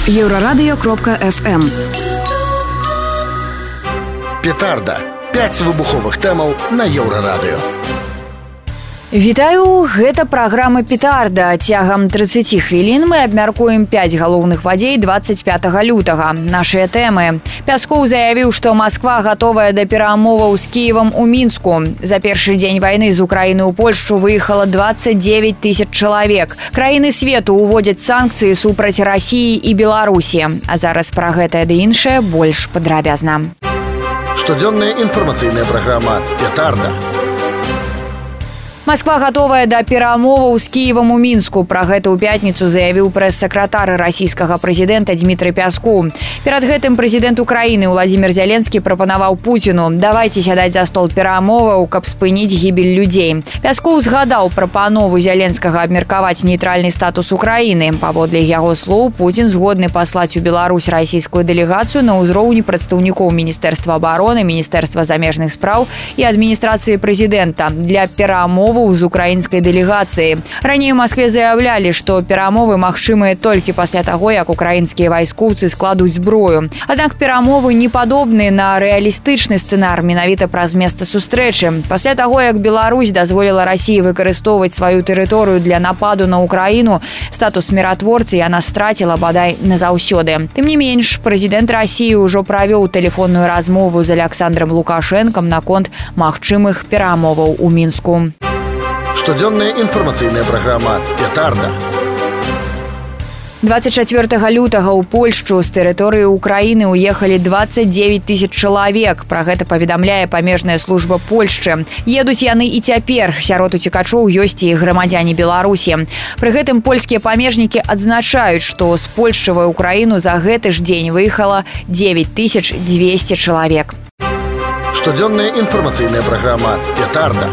Еврорадио.FM. Петарда. 5 выбуховых тэмаў на Еўрарадыё. Вітаю, гэта праграма «Петарда». Цягам 30 хвілін мы абмяркуем 5 галоўных падзей 25 лютага. Нашыя тэмы. Пяскоў заявіў, што Масква гатовая да перамоваў з Кіевам у Мінску. За першы дзень вайны з Украіны ў Польшчу выехала 29 тысяч чалавек. Краіны свету ўводзяць санкцыі супраць Расіі і Беларусі. А зараз пра гэтае ды іншае больш падрабязна. Штодзённая інфармацыйная праграма «Петарда». Масква гатовая да перамоваў з Кіевам у Мінску. Пра гэта ў пятніцу заявіў прэс-сакратар расійскага прэзідэнта Дмітрый Пяскоў. Перад гэтым прэзідэнт Украіны Владзімір Зеленскі прапанаваў Пуціну: давайце сядаць за стол перамоваў, каб спыніць гібель людзей. Пяскоў згадаў прапанову Зеленскага абмеркаваць нейтральны статус Украіны. Паводле яго слоў, Пуцін згодны паслаць у Беларусь расійскую дэлегацыю на ўзроўні прадстаўнікоў Міністэрства абароны, Міністэрства замежных спраў і адміністрацыі прэзідэнта для перамоваў з украінскай дэлегацыяй. Раней у Маскве заяўлялі, што перамовы магчымыя толькі пасля таго, як украінскія вайскоўцы складуць зброю. Аднак перамовы не падобны на рэалістычны сцэнар менавіта праз месца сустрэчы. Пасля таго, як Беларусь дазволіла Расіі выкарыстоўваць сваю тэрыторыю для нападу на Украіну, статус міратворцы яна страціла бадай назаўсёды. Тым не менш, прэзідэнт Расіі ўжо правёў тэлефонную размову з Аляксандрам Лукашэнкам наконт магчымых перамоваў у Мінску. Штодзённая інфармацыйная праграма «Петарда». 24 лютага ў Польшчу з тэрыторыі Украіны ўехалі 29 тысяч чалавек. Пра гэта паведамляе памежная служба Польшчы. Едуць яны і цяпер. Сярод уцекачоў ёсць і грамадзяне Беларусі. Пры гэтым польскія памежнікі адзначаюць, што з Польшчы ва Украіну за гэты ж дзень выехала 9200 чалавек. Штодзённая інфармацыйная праграма «Петарда».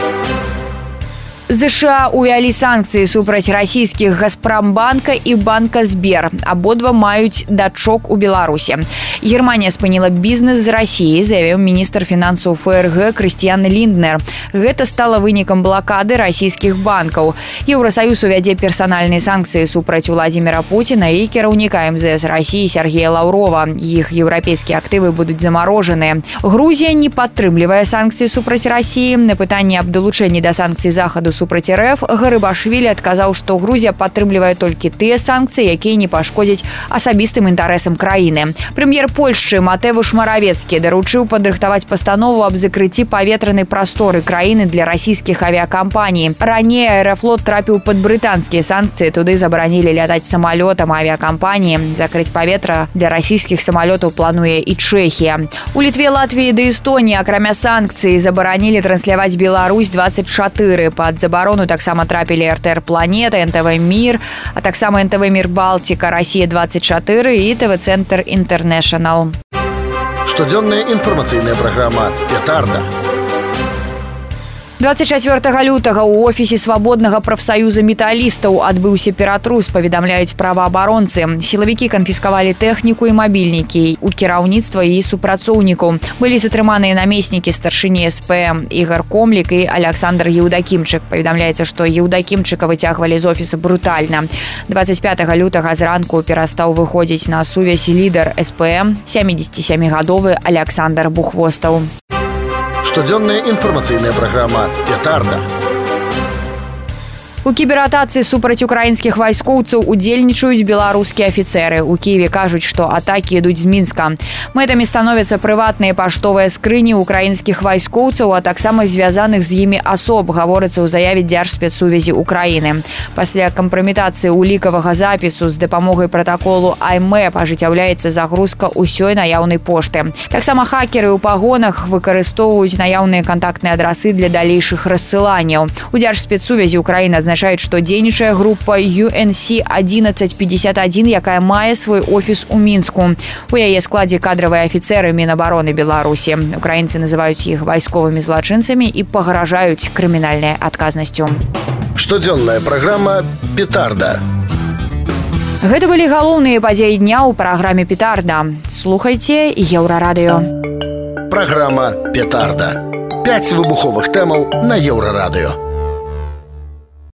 ЗША увялі санкцыі супраць расійскіх «Газпромбанка» і банка «Сбер». Абодва маюць дачок у Беларусі. Германія спыніла бізнес з Расіі, заявіў міністр фінансаў ФРГ Крыстіян Лінднер. Гэта стала вынікам блакады расійскіх банкаў. Еўрасаюз увядзе персанальныя санкцыі супраць Владзіміра Пуціна і кіраўніка МЗС Расіі Сергея Лаўрова. Іх еўрапейскія актывы будуць замарожаныя. Грузія не падтрымлівае санкцыі супраць Расіі. На пытанне аб далучэнні да санкцый захаду супраць РФ Гарыбашвілі адказаў, што Грузія падтрымлівае толькі тыя санкцыі, якія не пашкодзяць асабістым інтарэсам краіны. Прэм'ер Польшчы Матэвуш Маравецкі даручыў падрыхтаваць пастанову аб закрыцці паветранай прасторы краіны для расійскіх авіякампаній. Раней Аэрафлот трапіў пад брытанскія санкцыі, туды забаранілі лятаць самалётам авіякампаніі. Закрыць паветра для расійскіх самалётаў плануе і Чэхія. У Літве, Латвіі ды Эстоніі, акрамя санкцый, забаранілі трансляваць Беларусь 24. Пад забарону таксама трапілі РТР Планета, НТВ Мір, а таксама НТВ Мір Балтика, Расія 24 і ТВ Центр Інтэрнэшнл. Штодзённая інфармацыйная праграма «Петарда». 24 лютага ў офісе свабоднага прафсаюза металістаў адбыўся ператрус, паведамляюць праваабаронцы. Сілавікі канфіскавалі тэхніку і мабільнікі у кіраўніцтва і супрацоўнікаў. Былі затрыманыя намеснікі старшыні СП Ігар Комлік і Аляксандр Еўдакімчык. Паведамляецца, што Еўдакімчыка выцягвалі з офіса брутальна. 25 лютага зранку перастаў выходзіць на сувязь лідар СП 77-гадовы Аляксандр Бухвостаў. Штодзённая інфармацыйная праграма «Петарда». У кібератацы супраць украінскіх вайскоўцаў удзельнічаюць беларускія афіцэры. У Кіеве кажуць, што атакі ідуць з Мінска. Мэтамі становяцца прыватныя паштовыя скрыні украінскіх вайскоўцаў, а таксама звязаных з імі асоб, гаворыцца ў заяве Дзяржспецсувязі Украіны. Пасля кампраметацыі улікавага запісу з дапамогай пратаколу IMEP ажыццяўляецца загрузка ўсёй наяўнай пошты. Таксама хакеры ў пагонах выкарыстоўваюць наяўныя кантактныя адрасы для далейшых рассыланняў. У Дзяржспецсувязі Украіны адзначаюць, што дзейнічае група UNC 1151, якая мае свой офіс у Мінску. У яе складзе кадравыя афіцэры Мінабароны Беларусі. Украінцы называюць іх вайсковымі злачынцамі і пагражаюць крымінальнай адказнасцю. Штодзённая праграма «Петарда». Гэта былі галоўныя падзеі дня ў праграме «Петарда». Слухайце Еўрарадыё. Праграма «Петарда». 5 выбуховых тэмаў на Еўрарадыё.